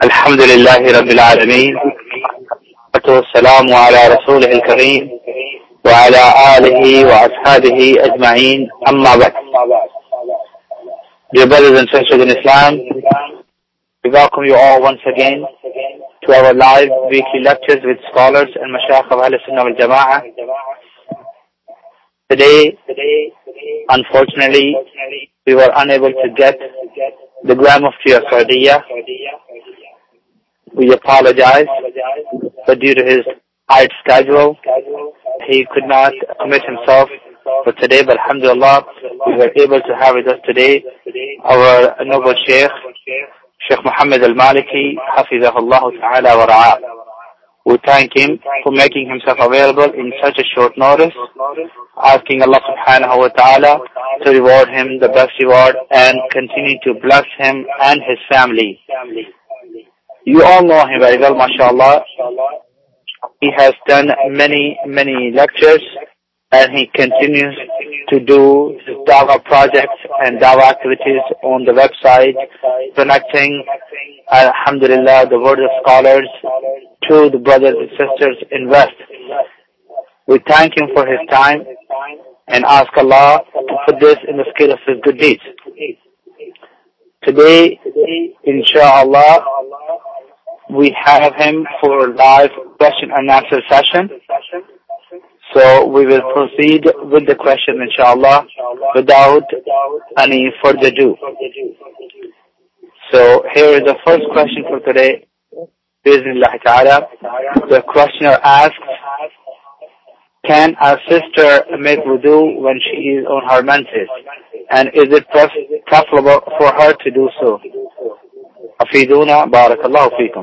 الحمد لله رب العالمين والسلام على رسوله الكريم وعلى آله وأصحابه أجمعين أما بعد. Dear brothers and sisters in Islam, we welcome you all once again to our live weekly lectures with scholars and Mashayikh of Ahl Sunnah wal Jama'ah. Today, unfortunately, we were unable to get the Grand Mufti of Saudiya. We apologize, but due to his tight schedule, he could not commit himself for today. But alhamdulillah, we were able to have with us today our noble Sheikh Muhammad al-Maliki, Hafizahullah Ta'ala wa Ra'ah. We thank him for making himself available in such a short notice, asking Allah subhanahu wa ta'ala to reward him the best reward and continue to bless him and his family. You all know him very well, mashallah. He has done many lectures, and he continues to do his dawah projects and dawah activities on the website, connecting, alhamdulillah, the word of scholars to the brothers and sisters in West. We thank him for his time and ask Allah to put this in the scale of his good deeds. Today, inshallah, we have him for live question and answer session. So we will proceed with the question, inshallah, without any further ado. So here is the first question for today. Bismillah ta'ala. The questioner asks, can a sister make wudu when she is on her menses? And is it preferable for her to do so? Afiduna, barakallahu feekum.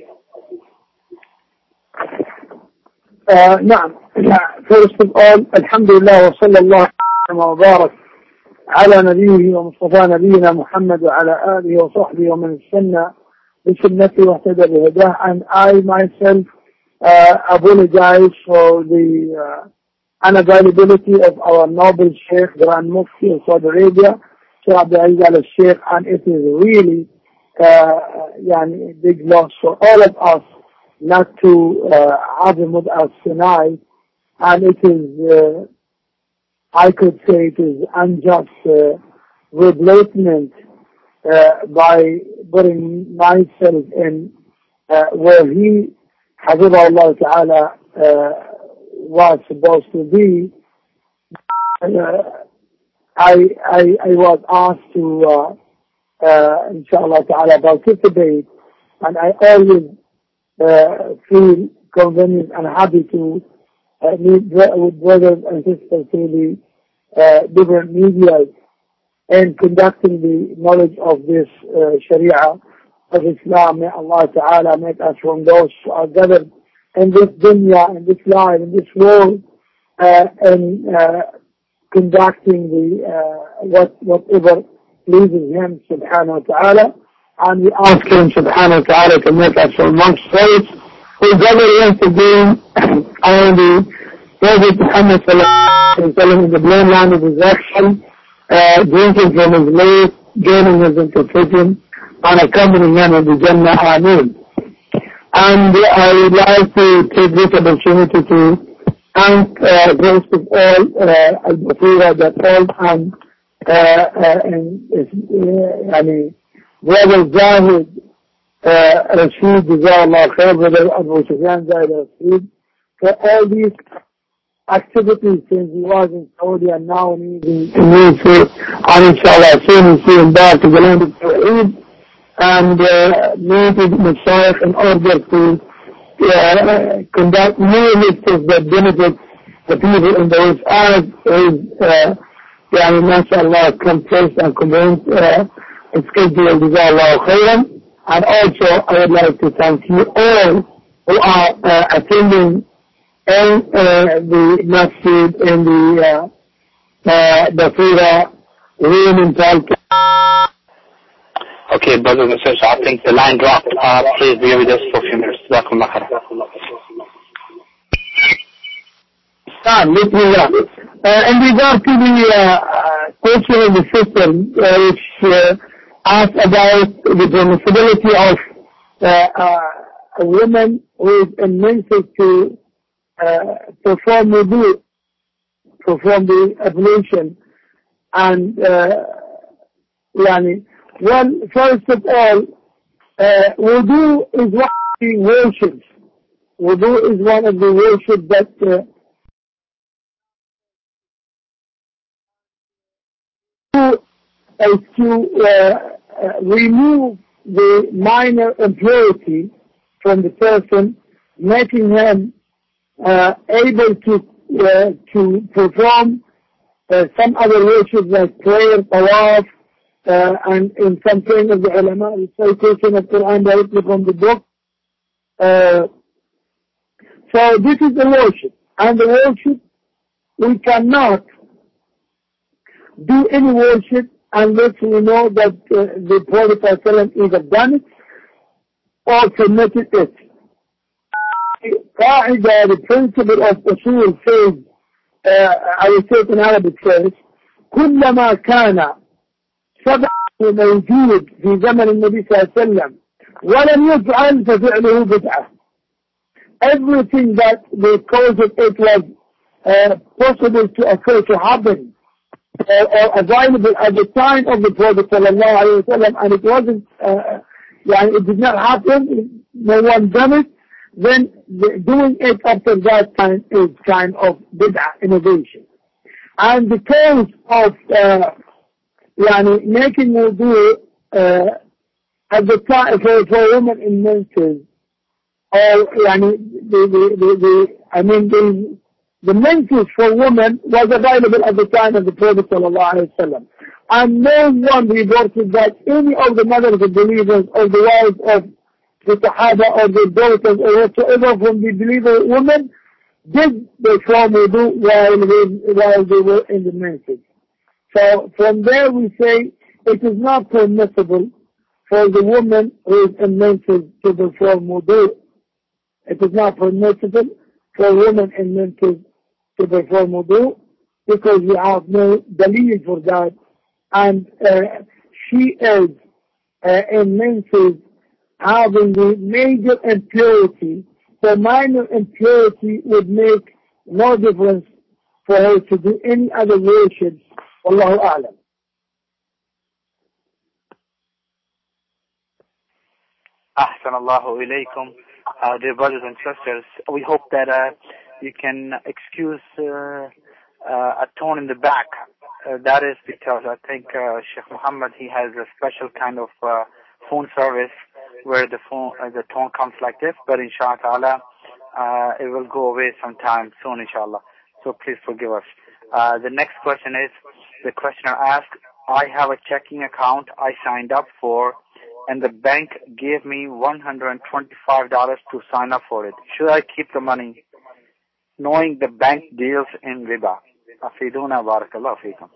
نعم. First of all, alhamdulillah wa sallallahu wa barak ala nabiyhi wa mustafa nabiyina Muhammad wa ala alihi wa sahbihi wa man sanna bi sunnati wa ihtada bi hudah. And I myself apologize for the unavailability of our noble Sheikh, Grand Mufti of Saudi Arabia, Sheikh Abdul Aziz al-Sheikh, and it is really a big loss for all of us not to have him with us tonight. And it is, I could say it is unjust replacement by putting myself in where he, Hafizahullah Ta'ala, was supposed to be. I was asked to inshallah ta'ala participate, and I always feel convenient and happy to meet with brothers and sisters through the different media and conducting the knowledge of this Sharia of Islam. May Allah ta'ala make us from those who are gathered in this dunya, in this life, in this world, and conducting the whatever pleases him subhanahu wa ta'ala. And we ask him subhanahu wa ta'ala to make us from amongst those who gather once again on the Prophet Muhammad sallallahu alayhi wa sallam in the blind line of his action, drinking from his lake, gaining his interpretation, and accompanying him in the Jannah. Ameen. And I would like to take this opportunity to thank first of all al-Bafira that all and brother Zahid Rashid, Jazakallah Khair, brother Abu Sufyan Zahid Rashid, for all these activities since he was in Saudi and now he's in Egypt, and inshallah soon we see him back to the land of Tawheed, and meeting Mashayikh in order to conduct new lectures that benefit the people in those eyes. MashaAllah, compressed and condensed schedule, Jazakallah Khairan. And also, I would like to thank you all who are attending in the masjid in the Bafira room in Talca. Okay, brothers and sisters, I think the line dropped. Please be with us for a few minutes. Jazakumullah khair. In regard to the question of the system, which asked about the permissibility of a woman who is in menses to perform wudu, perform the ablution, and well, first of all, wudu is one of the worships. Wudu is one of the worships that is to remove the minor impurity from the person, making him able to perform some other worships like prayer, tawaf, and in some kind of the ulama, recitation of Quran directly from the book. So this is the worship. And the worship, we cannot do any worship unless we know that the Prophet ﷺ either done it or permitted it. The principle of usul says, I will say it in Arabic first, كلما كان سبب موجود في زمن النبي صلى الله عليه وسلم ولم يفعل ففعله بدعة. Everything that the cause of it was possible to occur, to happen, or available at the time of the Prophet sallallahu alaihi wasallam, and it wasn't, it did not happen, no one done it, then doing it after that time is kind of bid'ah, innovation. And the cause of making wudu at the time for women in menses, or the menses for women was available at the time of the Prophet ﷺ. And no one reported that any of the mothers of believers or the wives of the Sahaba or the daughters or whatsoever from the believer women did perform wudu while they were in the menses. So from there we say it is not permissible for the woman who is in menses to perform wudu. It is not permissible for women in menses to perform wudu because we have no dalil for that. And she is in menses having the major impurity. The minor impurity would make no difference for her to do any other worship. Wallahu a'lam. Ahsan Allahu ilaykum. Dear brothers and sisters, we hope that you can excuse a tone in the back. That is because I think Sheikh Muhammad, he has a special kind of phone service where the tone comes like this, but inshallah it will go away sometime soon, inshallah. So please forgive us. The next question is, the questioner asked, I have a checking account I signed up for, and the bank gave me $125 to sign up for it. Should I keep the money, knowing the bank deals in riba? Afiduna barakallahu feekum.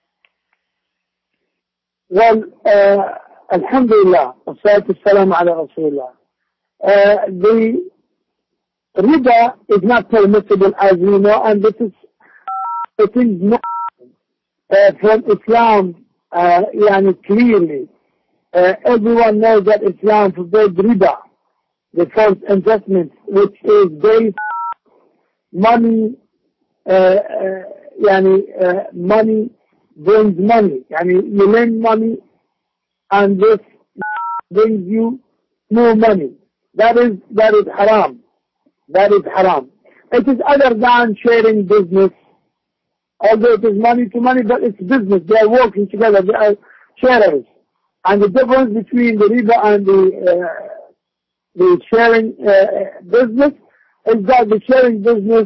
Well, alhamdulillah, wassalatu wassalamu ala rasulullah. The riba is not permissible, as we know, and it is not from Islam, clearly. Everyone knows that Islam forbids riba, the false investment, which is based money, money brings money. You lend money and this brings you more money. That is haram. That is haram. It is other than sharing business, although it is money to money, but it's business. They are working together. They are sharers. And the difference between the riba and the sharing business is that the sharing business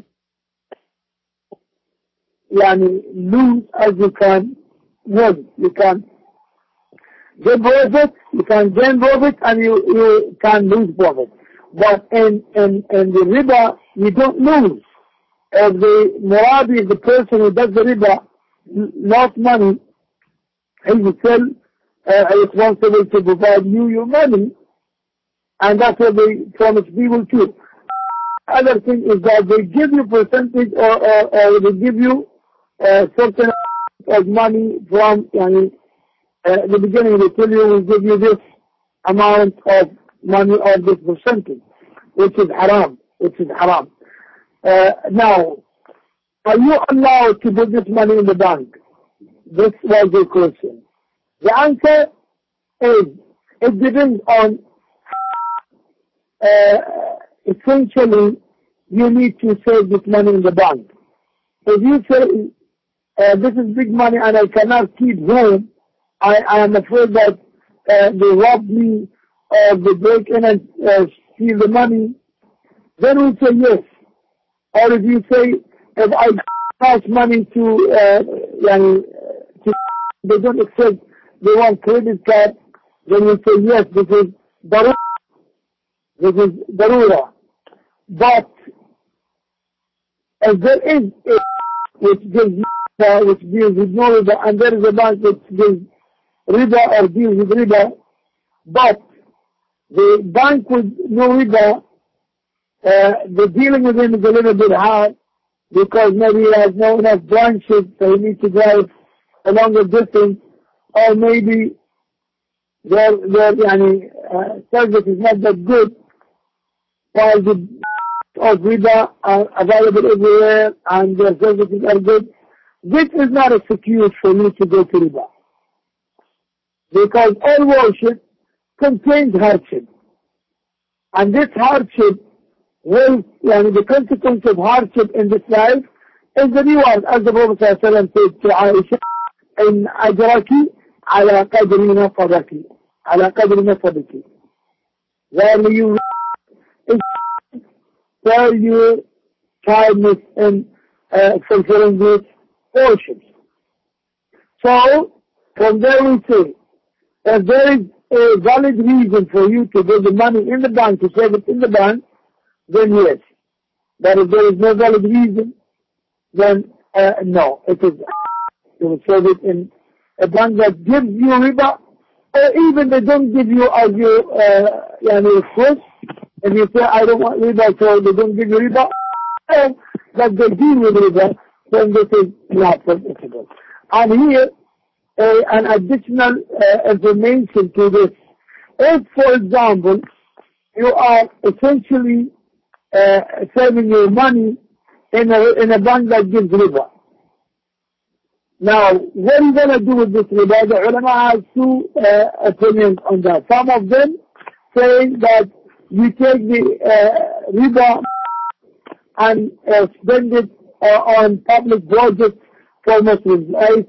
lose as you can win. You can get profit, you can gain profit, and you can lose profit. But in the riba, you don't lose. If the murabi, the person who does the riba, lost money, he will still responsible to provide you your money, and that's what they promise people too. Other thing is that they give you percentage or they give you certain of money from the beginning. They tell you, we'll give you this amount of money or this percentage, which is haram. Now, are you allowed to put this money in the bank? This was the question. The answer is, it depends on, essentially, you need to save this money in the bank. If you say, this is big money and I cannot keep home, I am afraid that they rob me or they break in and steal the money, then we say yes. Or if you say, if I pass money to they don't accept, they want credit card, then we say yes, this is darura. But if there is a which gives which deals with no riba, and there is a bank which gives riba or deals with riba, but the bank with no riba, the dealing with him is a little bit hard because maybe he has no enough branches, so he needs to drive a longer distance, or maybe their service is not that good, while the of riba are available everywhere and their services are good. This is not an excuse for you to go to riba, because all worship contains hardship, and this hardship will, the consequence of hardship in this life is the reward, as the Prophet ﷺ said to Aisha, in ajraki ala qadri nafadaki, ala qadri nafadaki. Where you tell your kindness in fulfilling these portions. So, from there we say, if there is a valid reason for you to put the money in the bank, to save it in the bank, then yes. But if there is no valid reason, then no. It is, you will save it in a bank that gives you riba, or even they don't give you as you request, and you say, I don't want riba, so they don't give you riba, and that they deal with riba, then this is not permissible. And here, an additional information to this. If, for example, you are essentially saving your money in a bank that gives riba. Now, what are you going to do with this riba? The ulama has two opinions on that. Some of them saying that you take the riba and spend it on public projects for Muslims, like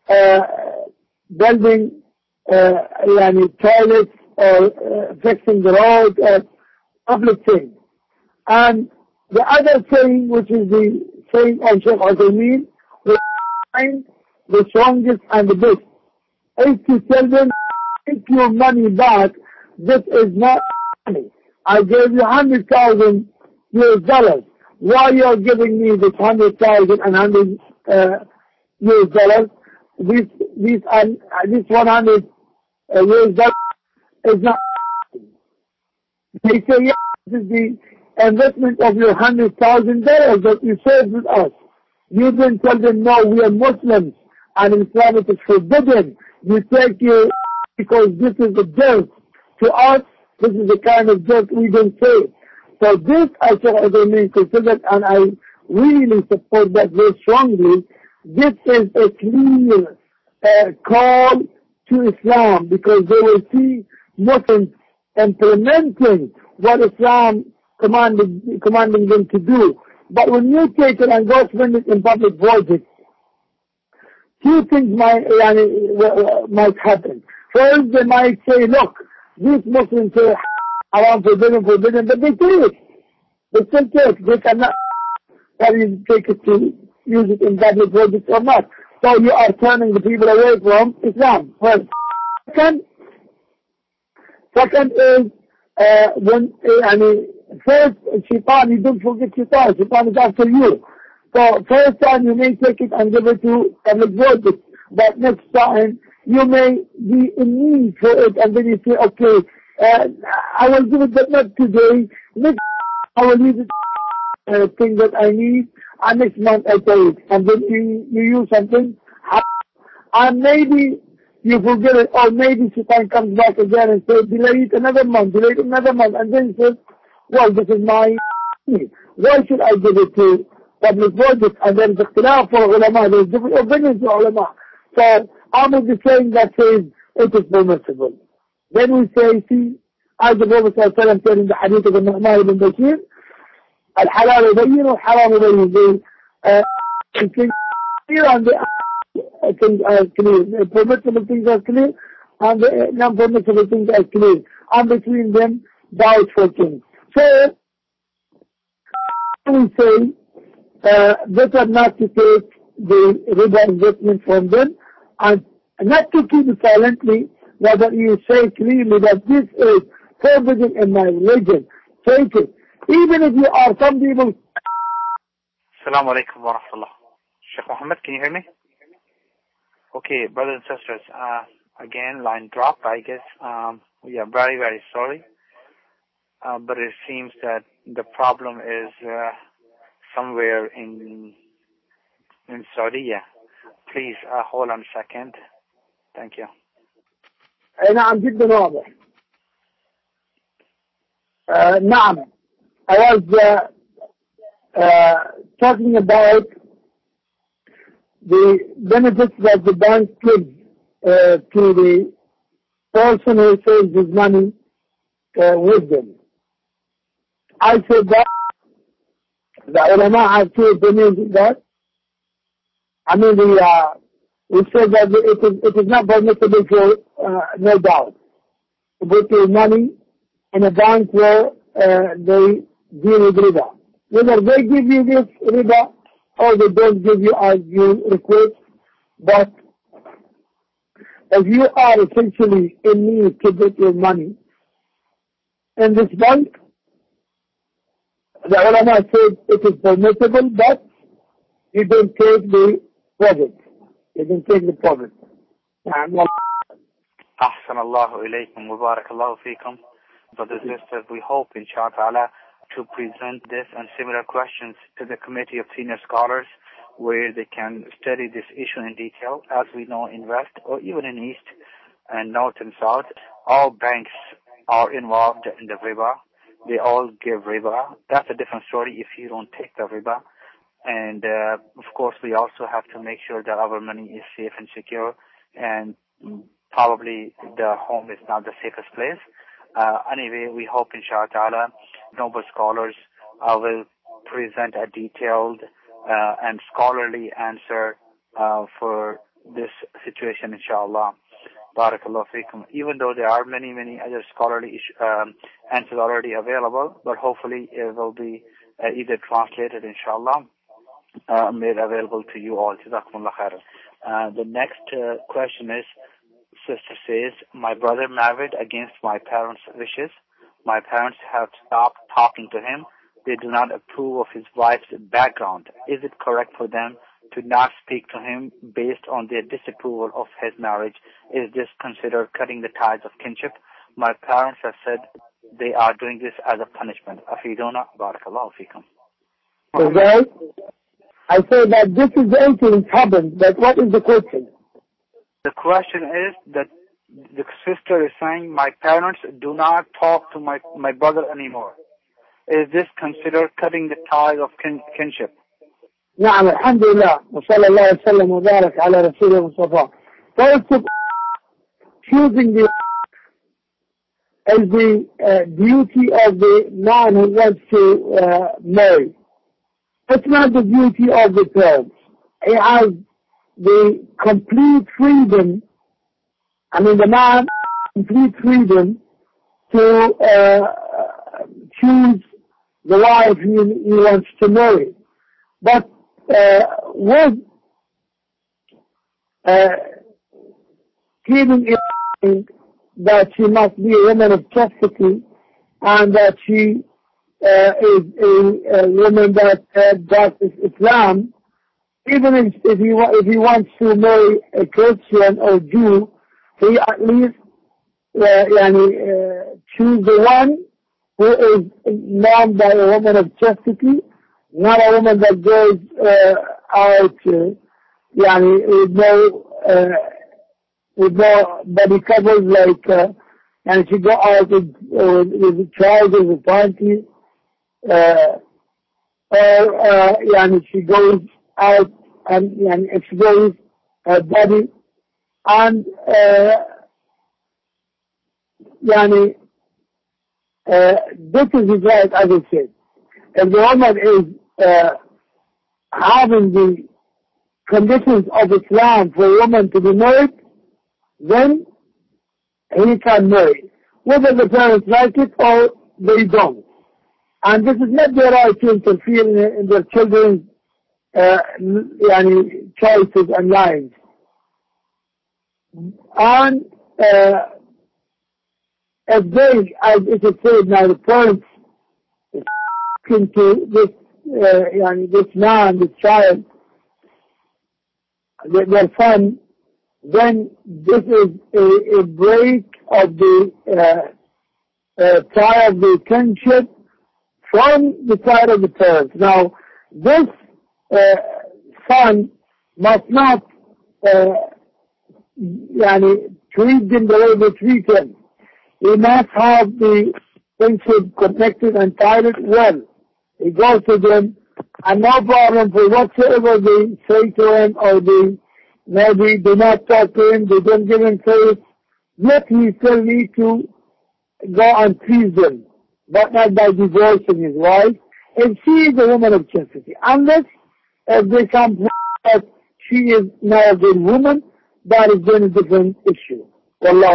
building toilets or fixing the road or public things. And the other saying, which is the saying of Shaykh Uthaymeen, we find the strongest and the best, is to tell them, take your money back, this is not money. I gave you $100,000 US. Why you are giving me this $100,000 and $100 US? This $100 US is not. They say, yes, this is the investment of your $100,000 that you saved with us. You then tell them, no, we are Muslims, and in Islam it is forbidden. You take your, because this is a dirt. To us, this is the kind of dirt we don't say. So this, I mean, considered, and I really support that very strongly. This is a clear call to Islam, because they will see Muslims implementing what Islam commanding them to do. But when you take it and go spend it in public projects, two things might happen. First, they might say, look, these Muslims say, haram, forbidden, but they do it. They still take. They cannot take it to use it in public projects or not. So you are turning the people away from Islam. First. Second is, first, shaitan, you don't forget shaitan. Shaitan is after you. So first time you may take it and give it to public projects, but next time you may be in need for it, and then you say, okay, I will give it, but not today. Next I will use it thing that I need, and next month I pay it, and then you use something, and maybe you forget it, or maybe Shaitan comes back again and says, delay it another month, and then he says, well, this is my money. Why should I give it to public project? And there is ikhtilaf for ulama, there is different opinions for ulama. So I'm of the saying that says it is permissible. Then we say, see, as the Prophet ﷺ said in the hadith of Nu'man ibn Bashir, al-halal yubayyin wal-haram yubayyin. The things clear and the things are clear. The permissible things are clear and the non-permissible things are clear. And between them, doubtful things. So, we say, better not to take the riba investment from them and not to keep it silently, rather you say clearly that this is forbidden in my religion. Take it. Even if you are some people. Assalamu alaikum wa rahmatullah. Sheikh Muhammad, can you hear me? Okay, brothers and sisters, again, line dropped, I guess. We are very, very sorry. But it seems that the problem is somewhere in Saudi. Yeah. Please hold on a second. Thank you. نعم جدا واضح. نعم. I was talking about the benefits that the bank gives to the person who saves his money with them. I said that the ulama have two opinions in that. I mean, we said that it is not permissible for, no doubt, to put your money in a bank where they deal with riba. Whether they give you this riba or they don't give you as you request, but if you are essentially in need to get your money in this bank, the ulama said it is permissible, but you don't take the profit. You don't take the profit. Ahsan Allahu ilaykum wa barakallahu feekum. Brothers and sisters, we hope, inshallah, to present this and similar questions to the Committee of Senior Scholars, where they can study this issue in detail. As we know, in West or even in East and North and South, all banks are involved in the riba. They all give riba. That's a different story if you don't take the riba. And of course, we also have to make sure that our money is safe and secure, and probably the home is not the safest place. Anyway, we hope, inshallah, noble scholars will present a detailed and scholarly answer for this situation, inshallah. Barakallahu feekum. Even though there are many, many other scholarly answers already available, but hopefully it will be either translated, inshallah, made available to you all. Jazakumullah khairan. The next question is, sister says, my brother married against my parents' wishes. My parents have stopped talking to him. They do not approve of his wife's background. Is it correct for them to not speak to him based on their disapproval of his marriage? Is this considered cutting the ties of kinship? My parents have said they are doing this as a punishment. Afiduna, barakallahu fikum. Okay. I say that this is the incident happened, but what is the question? The question is that the sister is saying, my parents do not talk to my brother anymore. Is this considered cutting the ties of kinship? نعم الحمد لله وصلى الله وسلم وبارك على رسوله المصطفى. First, choosing the as the duty of the man who wants to marry. It's not the duty of the parents. He has the complete freedom, the man complete freedom to choose the wife he wants to marry. But with keeping in mind that she must be a woman of chastity and that she is a woman that practices Islam, even if he wants to marry a Christian or Jew, he at least choose the one who is known by a woman of chastity, not a woman that goes out with no with no body covers, like, and she go out with trousers with panties, or she goes out and exposes her body, and this is his right, as I said. If the woman is having the conditions of Islam for a woman to be married, then he can marry, whether the parents like it or they don't. And this is not their right to interfere in their children's choices and lives. And if they, as it is said now, the parents into this man, this child, their son, then this is a break of the tie of the kinship from the side of the parents. Now, this son must not treat them the way they treat him. He must have the kinship connected and tied it well. He goes to them, and no problem for whatsoever they say to him, or they maybe do not talk to him, they don't give him faith, yet he still need to go and please them, but not by divorcing his wife, if she is a woman of chastity. Unless if they come that she is now a good woman, that is then a different issue. Wallah.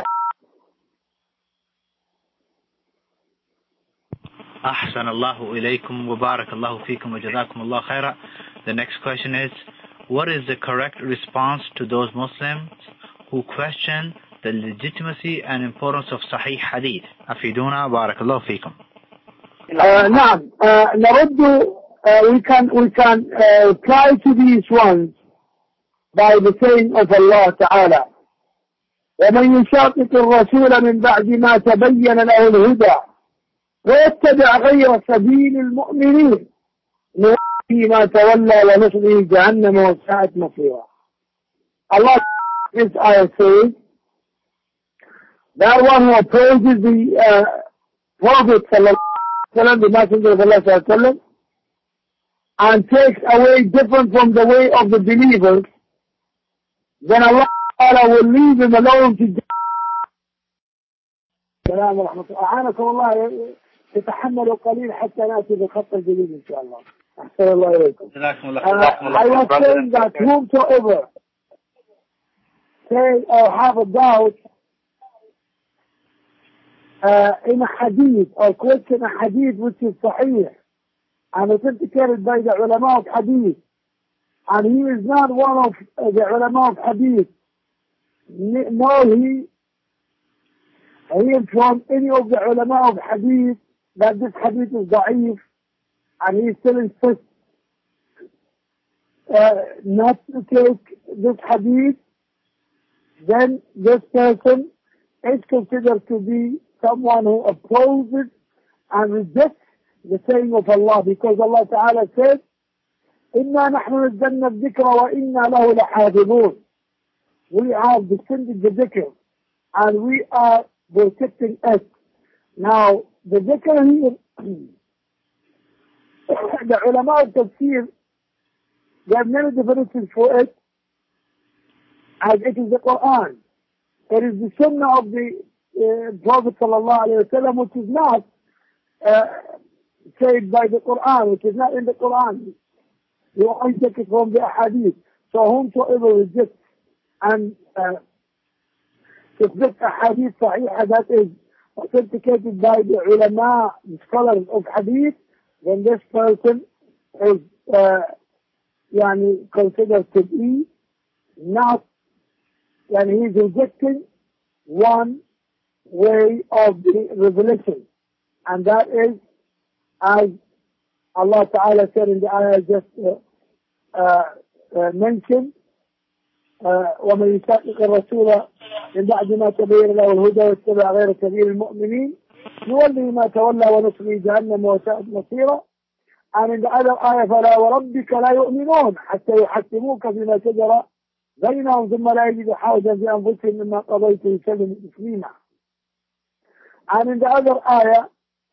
أحسن الله إليكم وبارك الله فيكم وجزاكم الله خيرا. The next question is, what is the correct response to those Muslims who question the legitimacy and importance of Sahih Hadith? أفيدونا بارك الله فيكم. نعم نرد we can reply to these ones by the saying of Allah Ta'ala, ومن يشاقق الرسول من بعد ما تبين له الهدى ويتبع غير سبيل المؤمنين نوفي ما تولى ونصله جهنم وساءت مصيرا. Allah this ayah says that one who opposes the Prophet sallallahu alaihi wasallam, the Messenger of Allah sallallahu alaihi wasallam, and takes away different from the way of the believers, then Allah will leave him alone to السلام ورحمة الله. أعانكم الله. تتحملوا قليل حتى نأتي بالخط الجديد إن شاء الله. أحسن الله إليكم. I was saying that whomsoever say or have a doubt in a hadith or question a hadith which is sahih and authenticated by the ulama of hadith, and he is not one of the ulama of hadith, nor he is from any of the ulama of hadith, that this hadith is da'if, and he still insists not to take this hadith, then this person is considered to be someone who opposes and rejects the saying of Allah, because Allah Ta'ala said, إِنَّا نَحْنُ نَزَّلْنَا الذِّكْرَ وَإِنَّا لَهُ لَحَافِظُونَ. We have descended the dhikr, and we are protecting it. Now, the dhikr here, the ulama of tafsir, there are many definitions for it, as it is the Quran. It is the sunnah of the Prophet sallallahu alayhi wa sallam, which is not said by the Quran, which is not in the Quran. You only take it from the hadith. So whomsoever rejects and rejects a hadith sahih that is authenticated by the ulama, the scholars of hadith, then this person is considered to be not, he is rejecting one way of the revelation, and that is, as Allah Ta'ala said in the ayah just mentioned, ومن يشاقق الرسول من بعد ما تبين له الهدى واتبع غير سبيل المؤمنين نولي ما تولى ونصلي جهنم وساءت مصيرا. And in the other ayah, فلا وربك لا يؤمنون حتى يحكموك فيما شجر بينهم ثم لا يجدوا حاجة في أنفسهم مما قضيت ويسلموا تسليما. And in the other ayah,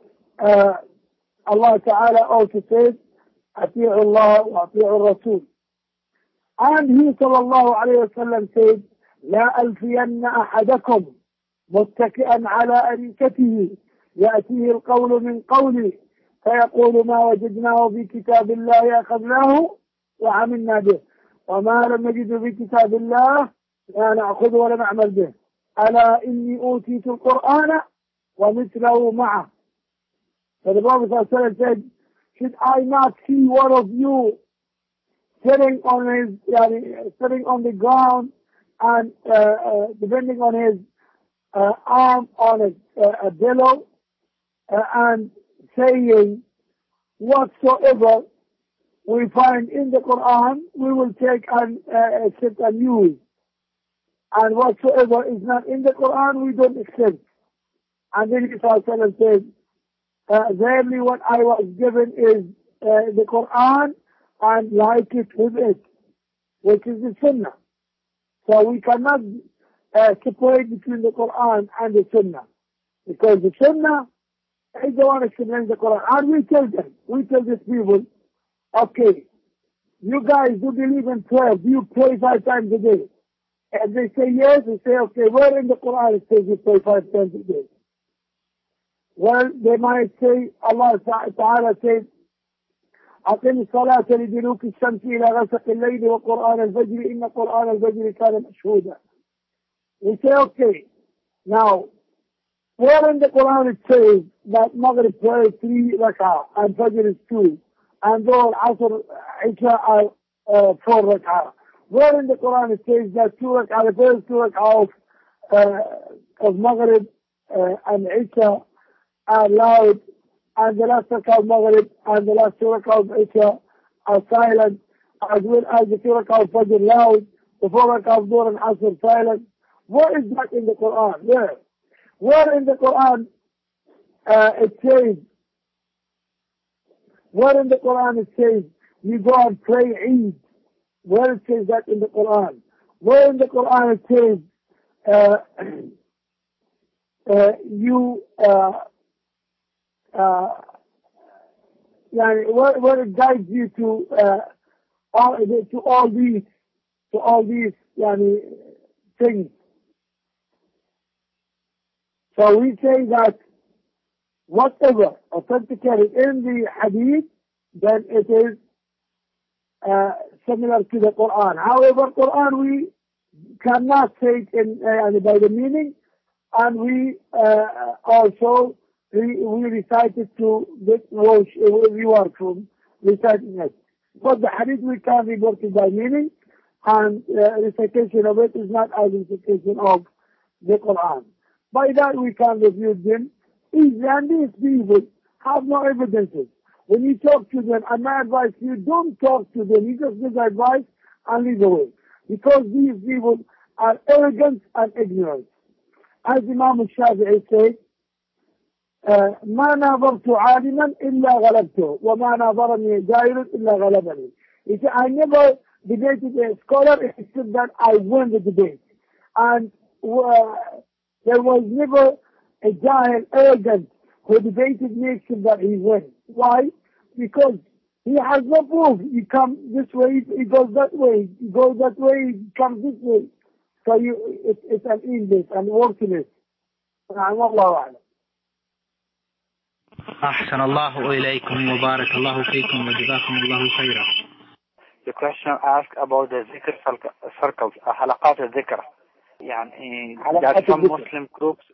Allah Ta'ala also says, أطيعوا الله وأطيعوا الرسول. And he صلى الله عليه وسلم said, لا ألفين أحدكم متكئا على أريكته يأتيه القول من قولي فيقول ما وجدناه في كتاب الله أخذناه وعملنا به وما لم نجد في كتاب الله لا نأخذ ولا نعمل به ألا إني أوتيت القرآن ومثله معه. So the Prophet ﷺ said, should I not see one of you sitting on the ground and depending on his arm on a pillow and saying, whatsoever we find in the Quran, we will take and accept and use. And whatsoever is not in the Quran, we don't accept. And then He said, verily what I was given is the Quran and like it with it, which is the Sunnah. So we cannot separate between the Quran and the Sunnah. Because the Sunnah is the one explaining the Quran. And we tell these people, okay, you guys do believe in prayer. Do you pray 5 times a day? And they say yes. We say, okay, where in the Quran it says you pray 5 times a day? Well, they might say, Allah Ta'ala says, أقم الصلاة لدلوك الشمس إلى غسق الليل وقرآن الفجر إن قرآن الفجر كان مشهودا. We say, okay, now, where in the Quran it says that Maghrib prayer is 3 rak'ah and Fajr is 2 and Dhuhr, Asr, Isha are 4 rak'ah. Where in the Quran it says that 2 rak'ah, the first 2 rak'ah of Maghrib and Isha are loud and the last rak'ah of Maghrib and the last 2 rak'ah of Isha are silent, as well as the 2 rak'ah of Fajr loud, the 4 rak'ah of Dhuhr and Asr silent. Where is that in the Quran? Where in the Quran it says, where in the Quran it says you go and pray Eid? Where it says that in the Quran? Where in the Quran it says where it guides you to all these things? So we say that whatever authenticated in the hadith, then it is similar to the Quran. However, Quran we cannot say it by the meaning, and we also we recite it to get reward from reciting it. But the hadith we can revert it by meaning, and recitation of it is not as recitation of the Quran. By that we can refute them easily, and these people have no evidences. When you talk to them, and my advice to you, don't talk to them. You just give advice and leave away. Because these people are arrogant and ignorant. As Imam al-Shafi'i said, ما ناظرت عالما إلا غلبته وما ناظرني جاهل إلا غلبني. He said, I never debated a scholar except that I won the debate. And there was never a jahil arrogant who debated me except that he won. Why? Because he has no proof. He comes this way, he goes that way. He goes that way, he comes this way. So it's an illness and worthless. والله أعلم. أحسن الله إليكم وبارك الله فيكم وجزاكم الله خيرا. The question asked about the zikr circles, halaqat al-zikr. يعني that some Muslim groups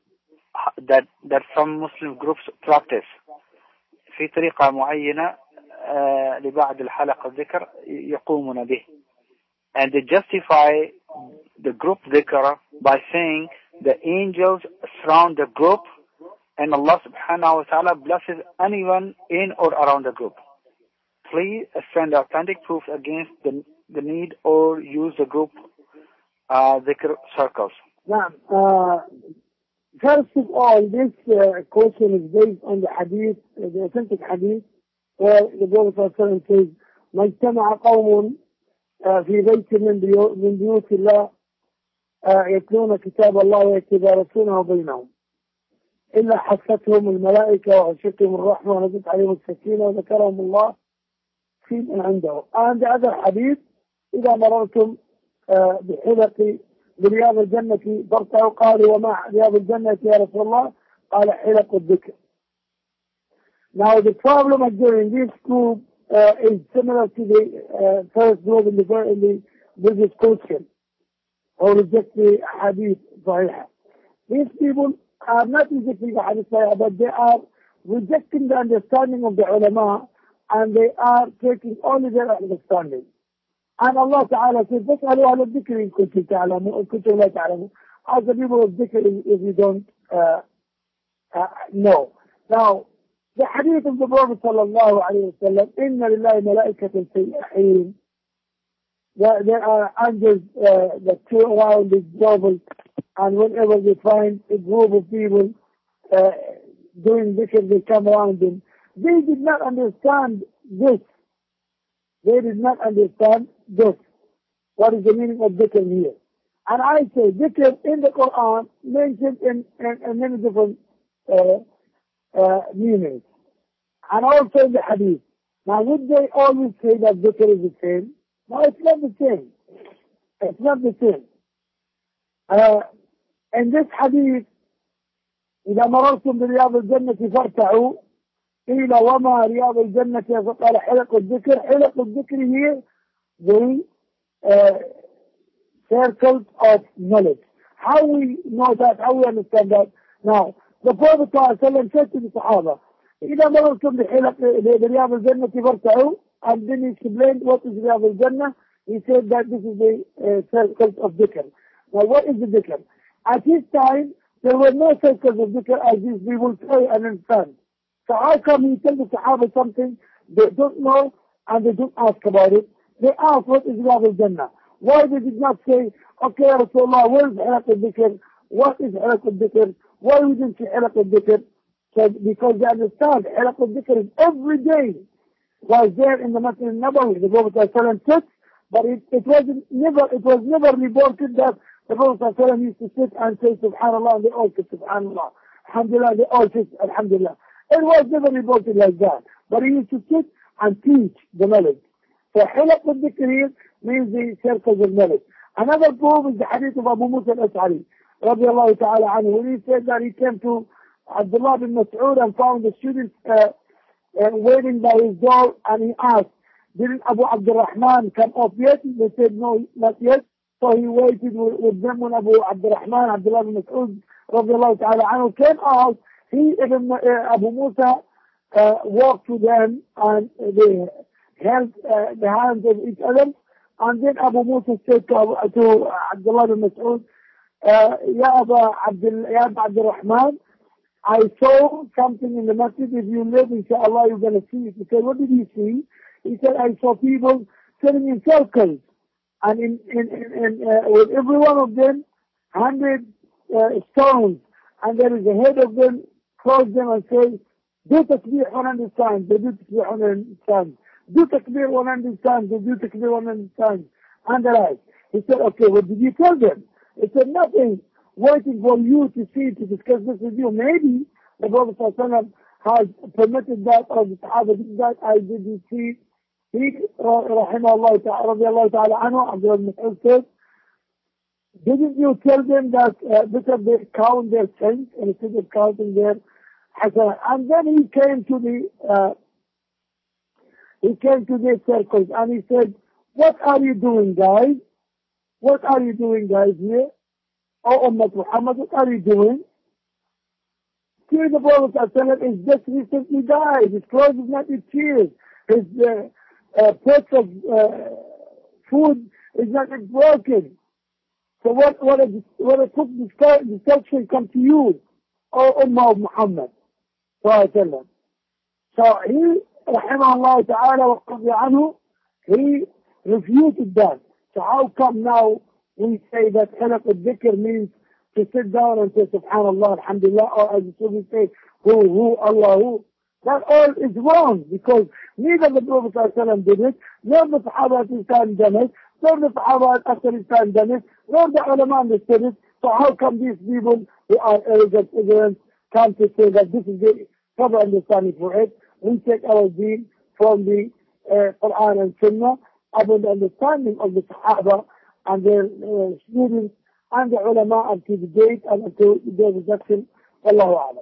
practice في طريقة معينة لبعض الحلقة الذكر يقومون به. And they justify the group dhikr by saying the angels surround the group and Allah subhanahu wa ta'ala blesses anyone in or around the group. Please send authentic proofs against the need or use the group dhikr circles. Now, first of all, this question is based on the hadith, the authentic hadith, where the Prophet ﷺ says, مَجْتَمَعَ قَوْمٌ في بيت من بيوت الله يتلون كتاب الله ويتدارسونه بينهم إلا حفتهم الملائكة وغشتهم الرحمة ونزلت عليهم السكينة وذكرهم الله في من عنده. عند هذا الحديث إذا مررتم بحلق برياض الجنة فارتعوا. قالوا وما رياض الجنة يا رسول الله؟ قال حلق الذكر. Now the problem again in this group is similar to the first group in the previous question, or reject the hadith sahih. These people are not rejecting the hadith sahih, but they are rejecting the understanding of the ulama, and they are taking only their understanding. And Allah Ta'ala says, فَاسْأَلُوا عَلَى الذِّكْرِ إِن كُنتُمْ تَعْلَمُونَ إِن كُنتُمْ لَا تَعْلَمُونَ. Ask the people of dhikr if you don't know. Now, the hadith of the Prophet sallallahu alayhi wa sallam, إِنَّ لِلَّهِ مَلَائِكَةً سَيَّحِينَ. There are angels that go around the global, and whenever they find a group of people doing dhikr, they come around them. They did not understand this. They did not understand this. What is the meaning of dhikr here? And I say dhikr in the Quran mentioned in many different meanings. And also in the hadith. Now would they always say that dhikr is the same? No, it's not the same. It's not the same. In this hadith, إذا مررتم برياض الجنة فارتعوا قيل وما رياض الجنة فقال حلق الذكر. حلق الذكر here the circles of knowledge. How we know that? How we understand that? Now, the Prophet ﷺ said to the Sahaba, إذا مررتم برياض الجنة فارتعوا, and then he explained what is رياض الجنة. He said that this is the circles of dhikr. Now, what is the dhikr? At his time, there were no circles of dhikr as these people say and understand. So how come he tell the Sahaba something they don't know and they don't ask about it? They ask what is Riyadh al-Jannah. Why they did not say, okay, Rasulullah, where is Hilaq al-Dhikr? What is Hilaq al-Dhikr? Why we didn't say Hilaq al-Dhikr? So because they understand Hilaq al-Dhikr is every day was there in the Masjid al-Nabawi. The Prophet ﷺ sits, but it was never reported that the Prophet ﷺ used to sit and say Subhanallah, and they all sit Subhanallah. Alhamdulillah, they all sit Alhamdulillah. It was never reported like that. But he used to sit and teach the knowledge. So Hilaq al-Dhikr means the circles of knowledge. Another proof is the hadith of Abu Musa al-Ash'ari, radiallahu ta'ala anhu, when he said that he came to Abdullah bin Mas'ud and found the students waiting by his door, and he asked, didn't Abu Abdurrahman come up yet? They said, no, not yet. So he waited with them when Abu Abdurrahman, Abdullah bin Mas'ud, radiallahu ta'ala anhu, came out. He, even Abu Musa, walked to them, and they held the hands of each other. And then Abu Musa said to Abdullah bin Mas'ud, Ya Abu Abdurrahman, I saw something in the masjid. If you live, inshallah, you're going to see it. He said, what did you see? He said, I saw people sitting in circles. And with every one of them, 100 stones. And there is a head of them, close them and say, do takbir 100 times. They do takbir 100 times. Do takbir 100 times. They do takbir 100 times. And the like. He said, okay, what did you tell them? He said, nothing. Waiting for you to see, to discuss this with you. Maybe the Prophet ﷺ has permitted that, or the Sahaba did that. I didn't see. He, rahimahullah ta'ala anhu, Abdullah bin Mas'ud said, didn't you tell them that because they count their sins instead of counting their hasanah? And then he came to the circles and he said, what are you doing, guys? What are you doing, guys, here? Oh, Ummah Muhammad, what are you doing? See, the Prophet ﷺ is just recently died. His clothes is not his tears. His pots of food is not broken. So what a quick destruction come to you, O Ummah of Muhammad sallallahu. So he, rahimahullah ta'ala wa qadhi anhu, he refuted that. So how come now we say that Hilaq al-Dhikr means to sit down and say Subhanallah, Alhamdulillah, or as we say, who, Allah, who? That all is wrong, because neither the Prophet ﷺ did it, nor the Sahaba at his time done it, nor the Sahaba after his time done it, nor the ulama understood it. So how come these people who are arrogant, ignorant, come to say that this is the proper understanding for it? We take our deen from the Quran and Sunnah upon the understanding of the Sahaba and their students and the ulama up to the date and until their reduction. Wallahu a'lam.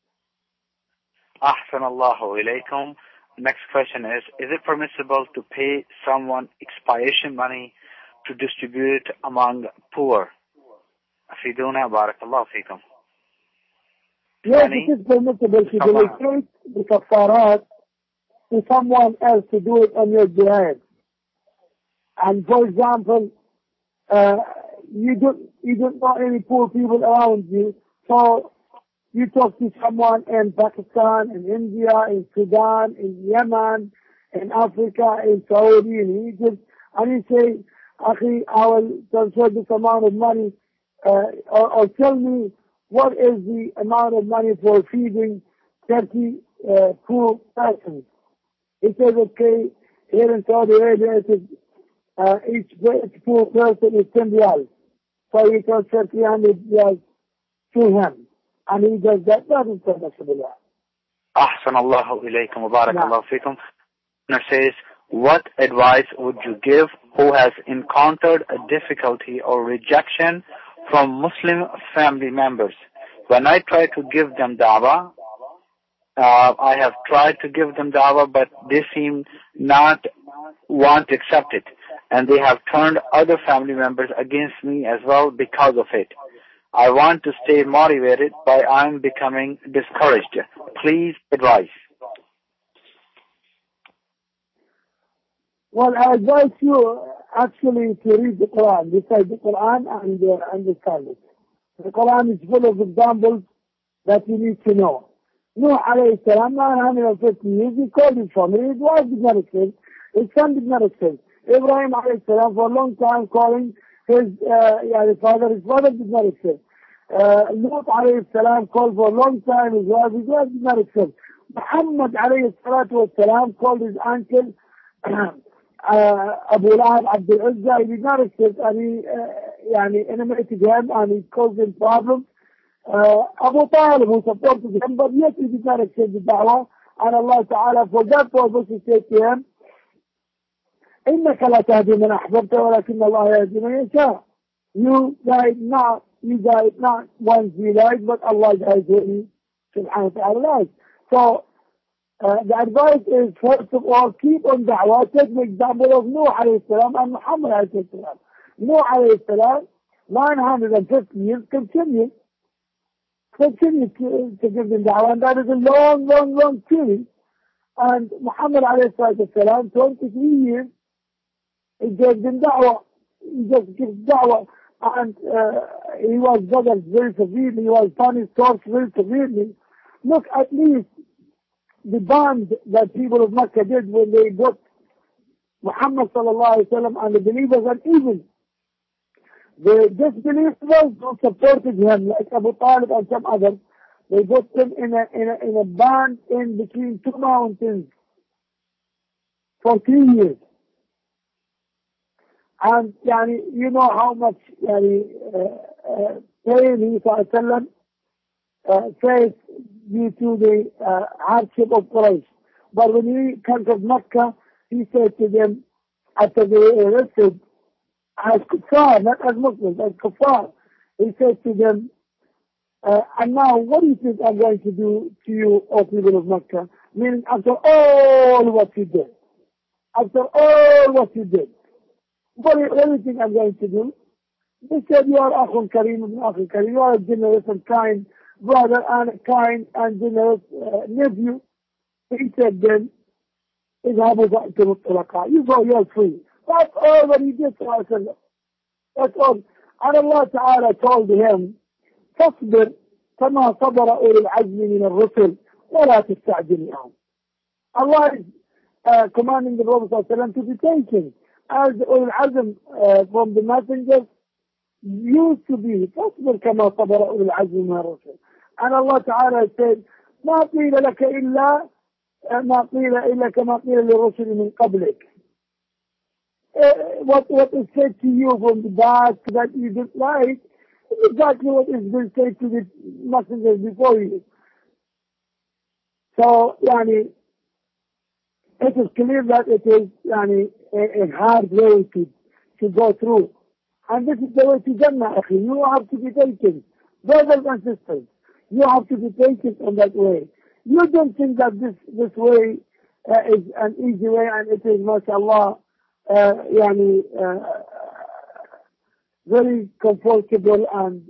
Ahsan Allahu ilaykum. Next question is it permissible to pay someone expiation money to distribute among poor? Afiduna barakallahu fikum. Yes, it is permissible to delegate the kafarat to someone else to do it on your behalf. And for example, you don't know any poor people around you, so you talk to someone in Pakistan, in India, in Sudan, in Yemen, in Africa, in Saudi, in Egypt, and you say, Akhi, I will transfer this amount of money, or tell me what is the amount of money for feeding 30 poor persons. He says, okay, here in Saudi Arabia, it is, each poor person is 10 riyals. So you transfer 300 riyals to him. And he does that. That is permissible. Ahsan Allahu ilaykum wa barakallahu fikum. Says, what advice would you give who has encountered a difficulty or rejection from Muslim family members? When I try to give them da'wah, I have tried to give them da'wah, but they seem not want to accept it. And they have turned other family members against me as well because of it. I want to stay motivated, but I'm becoming discouraged. Please advise. Well, I advise you actually to read the Quran, recite the Quran and understand it. The Quran is full of examples that you need to know. Nuh alayhi salam, 950 years, he called his family, his wife did not accept, his son did not accept. Ibrahim alayhi salam, for a long time calling his father did not accept. Lut alayhi salam called for a long time, his wife did not accept. Muhammad alayhi salatu was salam called his uncle, Abu Lahab Abdul Uzza, he did not accept, and he animated him and he caused him problems. Abu Talib, who supported him, but yet he did not accept the da'wah, and Allah Ta'ala, for that purpose, he said to him, إِنَّكَ لَا تَهْدِي مَنْ أَحْبَبْتَ وَلَكِنَّ اللَّهَ يَهْدِي مَنْ يَشَاءُ. You died not once you died, but Allah died when He subhanahu wa ta'ala died. So, the advice is, first of all, keep on da'wah. Take the example of Nuh alayhi salam and Muhammad alayhi salam. Nuh alayhi salam, 950 years, continue to give them da'wah, and that is a long period. And Muhammad alayhi salam, 23 years, he gave them da'wah. He just gives da'wah. And he was judged very severely, he was punished, tortured very severely. Look, at least the bond that people of Mecca did when they brought Muhammad sallallahu alayhi wa sallam and the believers, and even the disbelievers who supported him, like Abu Talib and some others, they put them in a band in between two mountains for 3 years. And you know how much pain he sallallahu faced due to the hardship of Quraysh. But when he conquered Mecca, he said to them, after they were arrested, as kuffar, not as Muslims, as kuffar, he said to them, and now what do you think I'm going to do to you, O people of Mecca? Meaning, after all what you did, what do you think I'm going to do? They said, you are Akhun Kareem ibn Akhun Kareem, you are a generous and kind brother and a kind and generous nephew. He said then, you go, you're free. That's all that he did to us. That's all. And Allah Ta'ala told him, فاصبر كما صبر أولي العزم من الرسل ولا تستعجل معهم. Allah is commanding the Prophet ﷺ to be patient, as Ulul Azm from the messengers used to be. فاصبر كما صبر أولي العزم من الرسل. And Allah Ta'ala said, ما قيل لك إلا ما قيل إلا كما قيل للرسل من قبلك. what is said to you from the back that you don't like is exactly what is been said to the messengers before you. So, it is clear that it is a hard way to go through. And this is the way to Jannah, akhi. You have to be patient. Brothers and sisters, you have to be patient on that way. You don't think that this way is an easy way and it is, mashallah, very comfortable and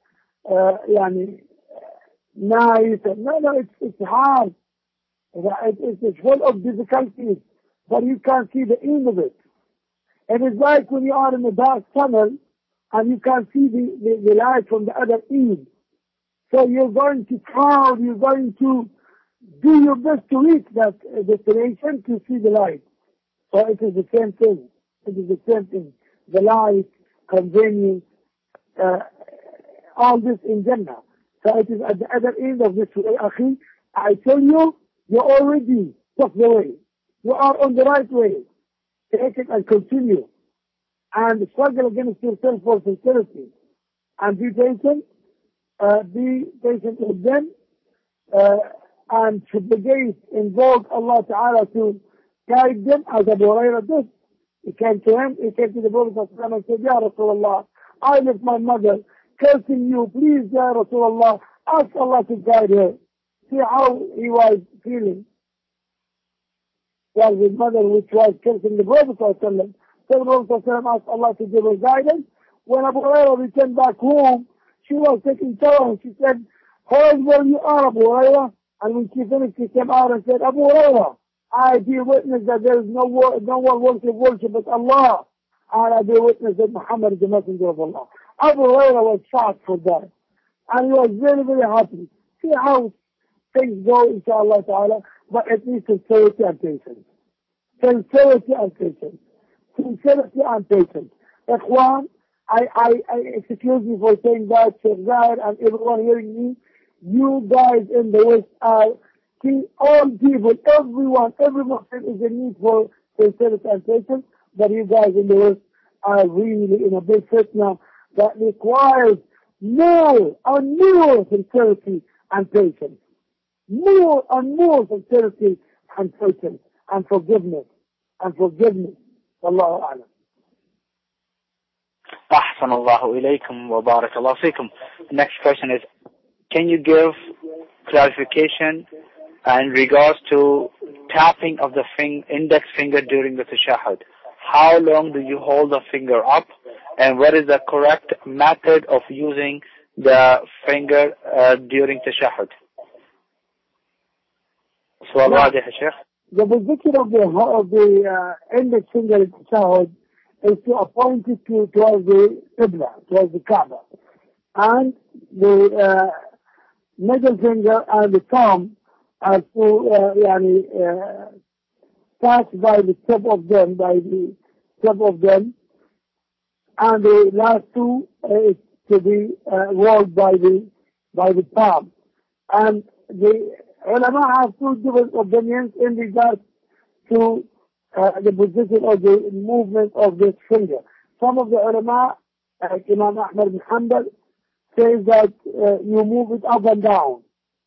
nice. No, it's hard. It's full of difficulties, but you can't see the end of it. It is like when you are in a dark tunnel and you can't see the light from the other end. So you're going to try, you're going to do your best to reach that destination to see the light. So it is the same thing. It is the same thing. The light, convenience, all this in Jannah. So it is at the other end of this way, akhi. I tell you, you already took the way. You are on the right way. Take it and continue. And struggle against yourself for sincerity. And be patient. Be patient with them. And supplicate, invoke Allah Ta'ala to guide them as Abu Hurairah did. He came to him, he came to the Prophet and said, Ya Rasulullah, I left my mother cursing you. Please, Ya Rasulullah, ask Allah to guide her. See how he was feeling. Well, his mother, which was cursing the Prophet ﷺ, so the Prophet ﷺ asked Allah to give her guidance. When Abu Hurairah returned back home, she was taking shower and she said, how old were you are, Abu Hurairah? And when she finished, she came out and said, Abu Hurairah, I bear witness that there is no one worship but Allah. And I bear witness that Muhammad is the messenger of Allah. Abu Hurairah was shocked for that. And he was very, very happy. See how things go, inshallah ta'ala, but it needs sincerity and patience. Sincerity and patience. Sincerity and patience. Ikhwan, I excuse me for saying that, Sheikh Zahir and everyone hearing me, you guys in the West are, all people, everyone, every Muslim is in need for sincerity and patience, but you guys in the West are really in a big fitna that requires more and more sincerity and patience. More and more sincerity and patience and forgiveness. Wallahu a'lam. أحسن الله إليكم وبارك الله فيكم. Next question is, can you give clarification in regards to tapping of the index finger during the tashahhud? How long do you hold the finger up, and what is the correct method of using the finger during tashahhud? سؤال واضح يا شيخ. The position of the index finger in tashahhud is to appoint it towards the Qibla, towards the Kaaba. And the middle finger and the thumb are to pass by the tip of them, and the last two is to be rolled by the palm. And the ulama have two different opinions in regards to the position of the movement of this finger. Some of the ulama, like Imam Ahmad bin Hanbal, says that you move it up and down.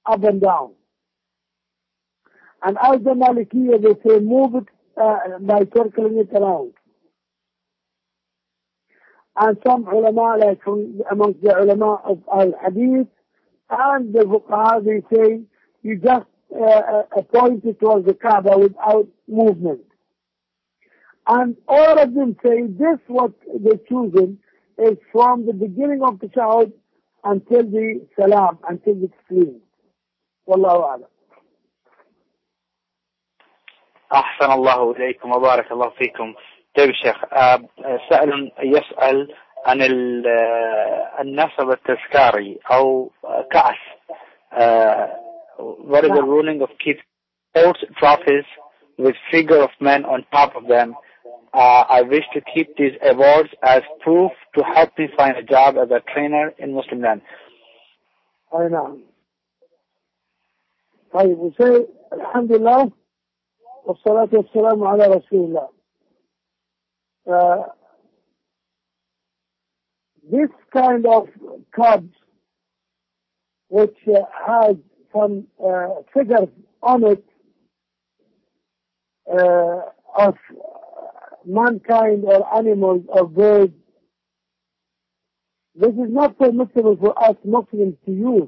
And as the Malikiyya, they say move it by circling it around. And some ulama, like amongst the ulama of al-hadith and the fuqaha, they say you just point it towards the Kaaba without movement. And all of them say this, what they're choosing is from the beginning of the tashahhud until the salam, until the taslim. Wallahu a'lam. أحسن الله إليكم وبارك الله فيكم. طيب الشيخ، سائل يسأل عن النسب التذكاري أو كأس. What is the ruling of keeping old trophies with figure of men on top of them? I wish to keep these awards as proof to help me find a job as a trainer in Muslim land. I know. طيب, we say, Alhamdulillah, والصلاة والسلام على رسول الله. this kind of cards, which has some figures on it of mankind or animals or birds, this is not permissible for us Muslims to use.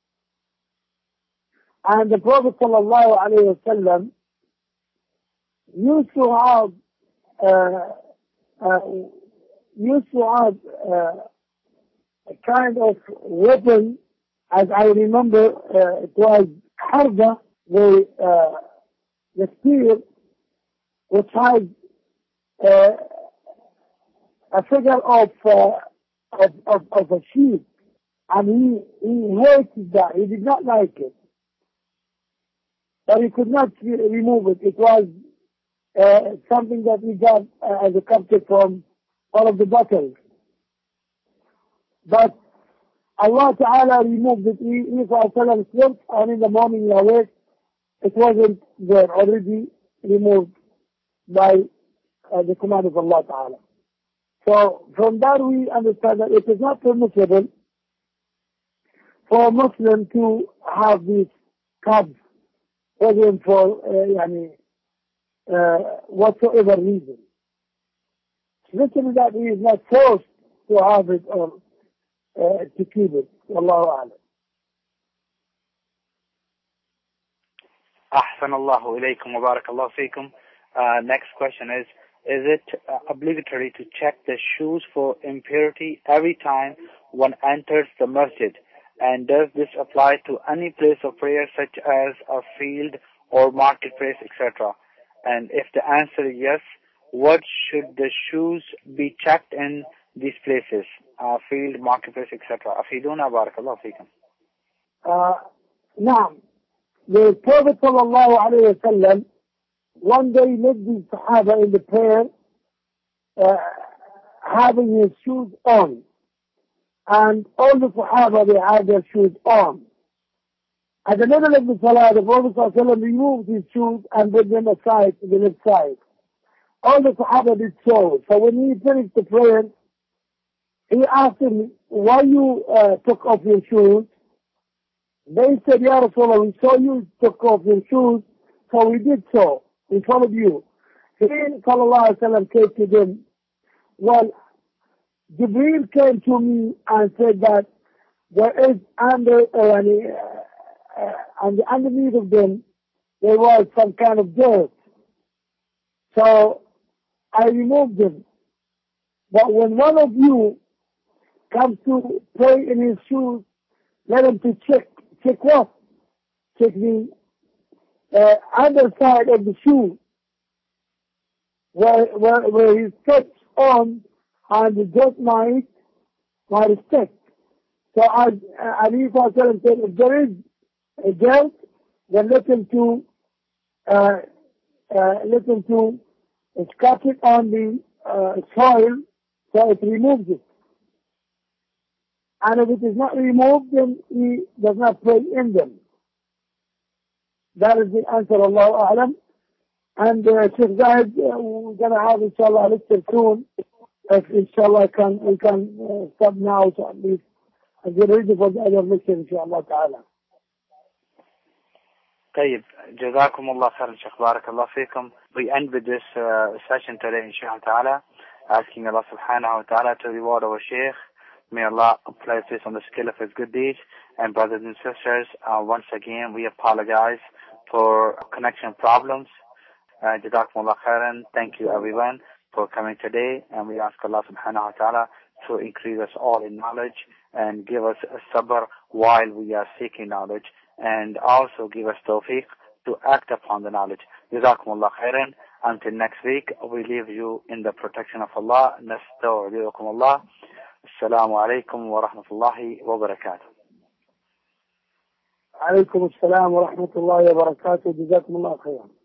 And the Prophet ﷺ used to have a kind of weapon, as I remember, it was harba, the spear, which has a figure of a sheep, and he hated that. He did not like it, but he could not remove it. It was something that he got as a captive from one of the battles. But Allah Ta'ala removed it. He slept, and in the morning he awake, it wasn't there, already removed by the command of Allah Ta'ala. So from that we understand that it is not permissible for a Muslim to have these cards, even for whatsoever reason. Literally that he is not forced to have it or to keep it. Wallahu a'lam. Ahsanallahu ilaykum wa barakallahu feekum. Next question is it obligatory to check the shoes for impurity every time one enters the masjid? And does this apply to any place of prayer such as a field or marketplace, etc.? And if the answer is yes, what should the shoes be checked in these places? Field, marketplace, etc. Afiduna barakallahu feekum. Now, the Prophet ﷺ one day led the Sahaba in the prayer having his shoes on. And all the Sahaba, they had their shoes on. At the middle of the Salah, the Prophet ﷺ removed his shoes and put them aside to the left side. All the Sahaba did so. So when he finished the prayer, he asked him, why you took off your shoes? They said, Ya Rasulullah, we saw you took off your shoes, so we did so. We followed you. He, sallallahu alaihi wasallam, came to them. Well, Jibreel came to me and said that there is underneath of them, there was some kind of dirt. So I removed them. But when one of you comes to pray in his shoes, let him to check what? Check the underside of the shoe, where he steps on, and the dirt might stick. So as Ali said, if there is a dirt, then let him to scratch it on the soil, so it removes it. And if it is not removed, then he does not pray in them. That is the answer, Allahu A'lam. And Sheikh Zahid, we're going to have, inshallah, a lecture soon. If inshallah we can stop now, so at least get ready for the other lecture, inshallah ta'ala. طيب, جزاكم الله خيرا Sheikh, barakallahu feekum. We end with this session today, inshallah ta'ala, asking Allah subhanahu wa ta'ala to reward our Sheikh. May Allah place this on the scale of his good deeds. And brothers and sisters, once again, we apologize for connection problems. Jazakumullah khairan. Thank you everyone for coming today. And we ask Allah subhanahu wa ta'ala to increase us all in knowledge and give us a sabr while we are seeking knowledge. And also give us tawfiq to act upon the knowledge. Jazakumullah khairan. Until next week, we leave you in the protection of Allah. Nasta'udikum. Assalamu alaikum wa rahmatullahi wa barakatuh. Alaikum assalam wa rahmatullahi wa barakatuh. Jazakumullah khairan.